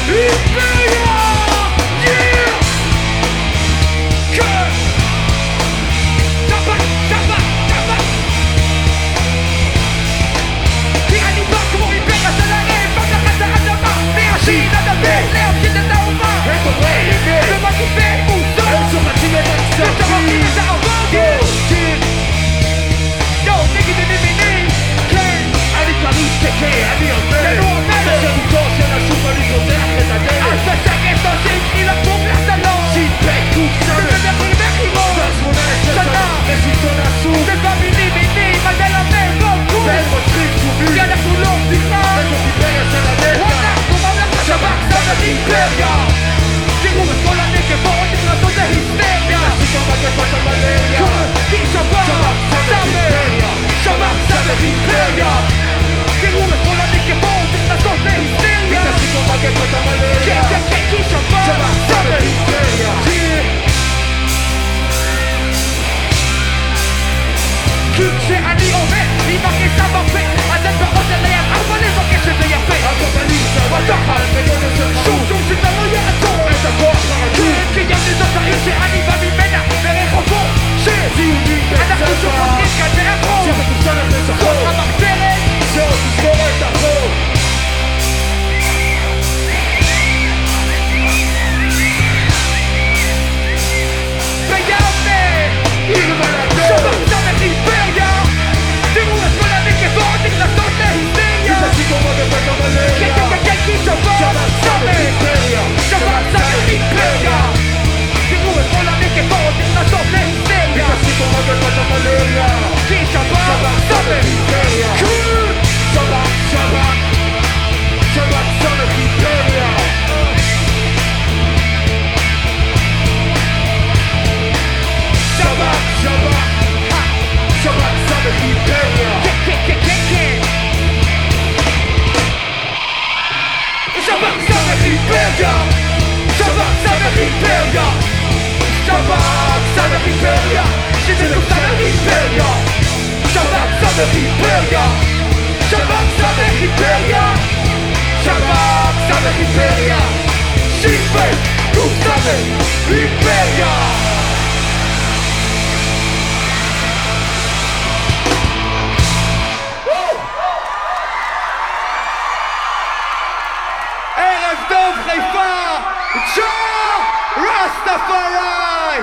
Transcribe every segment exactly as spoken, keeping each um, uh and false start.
אימפריה! Yeah! כן! שבק, שבק, שבק! כי אני בא כמו אימפריה של הרב, בתחת האדמה, מהשין עד הבית, להפשיט את האומה! הם אומרים אמת! ומגיפי מוסר! הם שוחטים את הכספים! ושוחטים את האורגים! כן! יואו, נגיד אני מיני! כן! אני קרוש ככה, אני עובד! כן, הוא עובד! בשירותו של השוק אני פותח את הדלת! אז בשקט עושים ילקום לחדלות! שיפק קופסה! ובמחיר מחירות! שמונה עשרה שנה! לשלטון הסוג! ובמינים מינים! על ללמד כל קום! והם מוצאים קובים! כי אנחנו לא בדיחה! וזאת אימפריה של הנצח! אנחנו ממלכת שב"כ סרט אימפריה! תראו את כל הנקבות נכנסות להיסטריה! עשית מגפת המלריה! כי שב"כ שב"כ סרט אימפריה! תראו את כל הנקבות נכנסות להיסטריה! עשית מגפת המלריה! כן, כן, כי שב"כ סרט אימפריה! כי כשאני עומד עם הכיסה בפה אז אין באוזן ליד ארבע לבקש שזה יפה הקופליסטה בתחת בגודל של שום חרוב שום שזה לא יעצור את הכוח הרגיל כי גם לזאת העיר שאני בא ממנה ברחובות ציונים אנחנו שופטים כאן מאחור שמתוסרת לשחור זאת המחתרת שעוד תסגור את החור ביבנה עיר ולדור שב"כ סמך אימפריה תראו את כל הנקבות נכנסות להיסטריה תפסיקו מגפת המלריה כן כן כן כי שב"כ סמך אימפריה שב"כ סמך אימפריה תראו את כל הנקבות נכנסות להיסטריה תפסיקו מגפת המלריה כי שב"כ סמך אימפריה שב"כ שב"כ שב"כ סמך אימפריה שב"כ שב"כ שב"כ סמך אימפריה כן כן כן כן כן שב"כ סמך אימפריה שב"כ סמך אימפריה שב"כ סמך אימפריה שזה סמך אימפריה שב"כ סמך אימפריה שב"כ סמך אימפריה שב"כ סמך אימפריה שיפק גוף סמך אימפריה ערב טוב חיפה, ג'ו רסטפארי!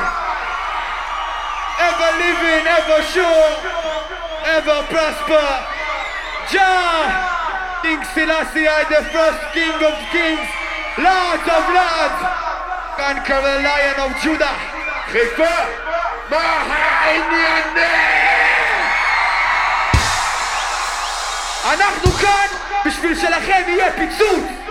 Ever living, ever sure, ever prosper. Jah, King Selassie I, the first king of kings, lords of lords, conqueror lion of Judah. חיפה מה העניינים? אנחנו כאן בשביל שלכם יהיה פיצוץ!